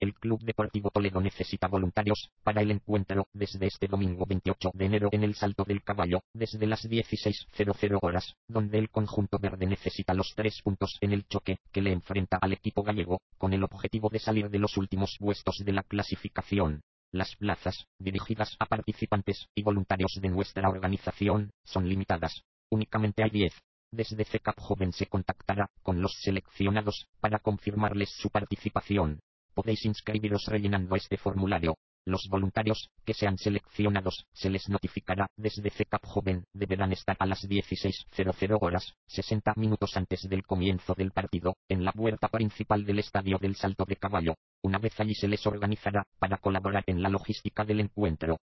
El Club Deportivo Toledo necesita voluntarios para el encuentro desde este domingo 28 de enero en el Salto del Caballo, desde las 16:00 horas, donde el conjunto verde necesita los 3 puntos en el choque que le enfrenta al equipo gallego, con el objetivo de salir de los últimos puestos de la clasificación. Las plazas, dirigidas a participantes y voluntarios de nuestra organización, son limitadas. Únicamente hay 10. Desde CECAP Joven se contactará con los seleccionados para confirmarles su participación. Podéis inscribiros rellenando este formulario. Los voluntarios que sean seleccionados se les notificará desde CECAP Joven. Deberán estar a las 16:00 horas, 60 minutos antes del comienzo del partido, en la puerta principal del Estadio del Salto de Caballo. Una vez allí se les organizará para colaborar en la logística del encuentro.